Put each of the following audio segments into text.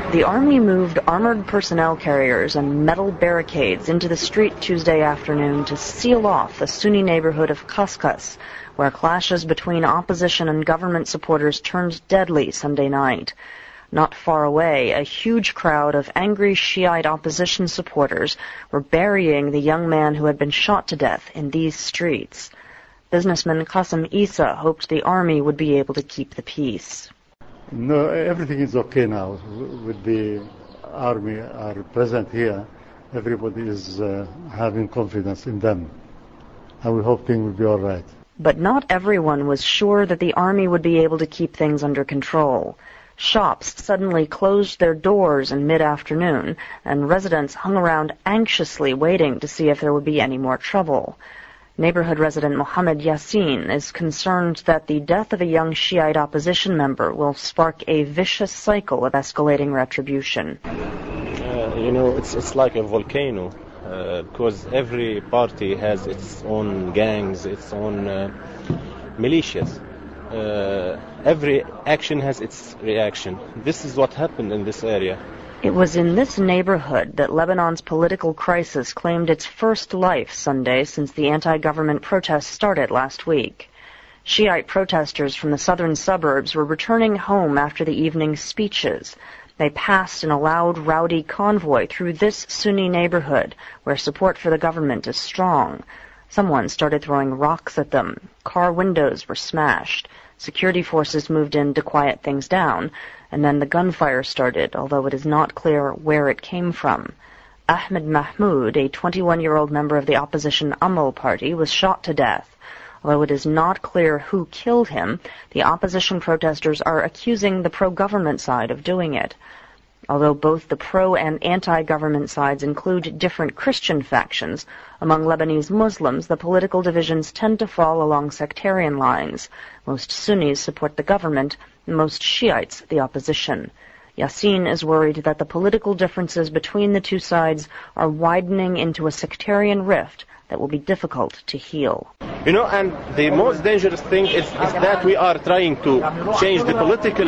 The army moved armored personnel carriers and metal barricades into the street Tuesday afternoon to seal off the Sunni neighborhood of Kaskas, where clashes between opposition and government supporters turned deadly Sunday night. Not far away, a huge crowd of angry Shiite opposition supporters were burying the young man who had been shot to death in these streets. Businessman Qasim Isa hoped the army would be able to keep the peace. No, everything is okay now. With the army are present here, everybody is having confidence in them. And we hope things will be all right. But not everyone was sure that the army would be able to keep things under control. Shops suddenly closed their doors in mid-afternoon, and residents hung around anxiously waiting to see if there would be any more trouble. Neighborhood resident Mohammed Yassin is concerned that the death of a young Shiite opposition member will spark a vicious cycle of escalating retribution. It's like a volcano, because every party has its own gangs, its own militias. Every action has its reaction. This is what happened in this area. It was in this neighborhood that Lebanon's political crisis claimed its first life Sunday since the anti-government protests started last week. Shiite protesters from the southern suburbs were returning home after the evening's speeches. They passed in a loud, rowdy convoy through this Sunni neighborhood, where support for the government is strong. Someone started throwing rocks at them. Car windows were smashed. Security forces moved in to quiet things down, and then the gunfire started, although it is not clear where it came from. Ahmed Mahmoud, a 21-year-old member of the opposition Amal party, was shot to death. Although it is not clear who killed him, the opposition protesters are accusing the pro-government side of doing it. Although both the pro- and anti-government sides include different Christian factions, among Lebanese Muslims the political divisions tend to fall along sectarian lines. Most Sunnis support the government, and most Shiites the opposition. Yassin is worried that the political differences between the two sides are widening into a sectarian rift that will be difficult to heal. And the most dangerous thing is that we are trying to change the political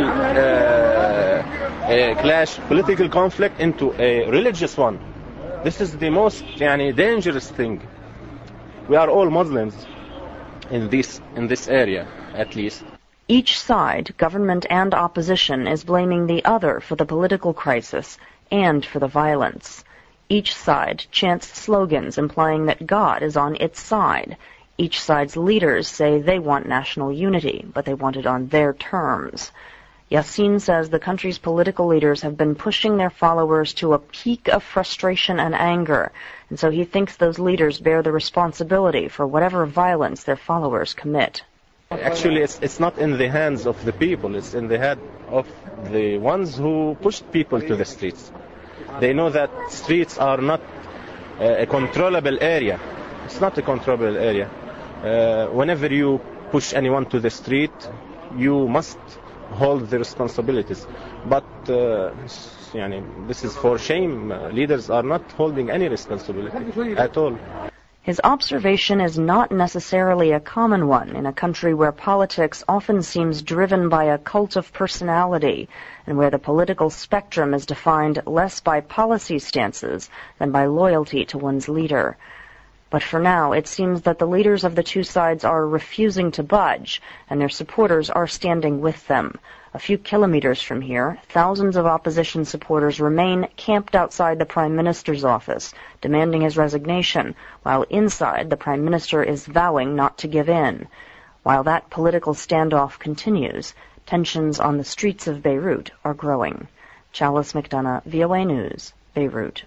clash, political conflict into a religious one. This is the most dangerous thing. We are all Muslims in this area, at least. Each side, government and opposition, is blaming the other for the political crisis and for the violence. Each side chants slogans implying that God is on its side. Each side's leaders say they want national unity, but they want it on their terms. Yassin says the country's political leaders have been pushing their followers to a peak of frustration and anger, and so he thinks those leaders bear the responsibility for whatever violence their followers commit. Actually, it's not in the hands of the people, it's in the head of the ones who pushed people to the streets. They know that streets are not a controllable area. It's not a controllable area. Whenever you push anyone to the street, you must hold the responsibilities. But this is for shame. Leaders are not holding any responsibility at all. His observation is not necessarily a common one in a country where politics often seems driven by a cult of personality and where the political spectrum is defined less by policy stances than by loyalty to one's leader. But for now, it seems that the leaders of the two sides are refusing to budge, and their supporters are standing with them. A few kilometers from here, thousands of opposition supporters remain camped outside the Prime Minister's office, demanding his resignation, while inside the Prime Minister is vowing not to give in. While that political standoff continues, tensions on the streets of Beirut are growing. Chalice McDonough, VOA News, Beirut.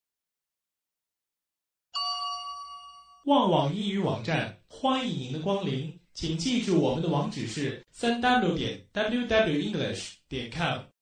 旺网英语网站欢迎您的光临，请记住我们的网址是 3w.wwenglish.com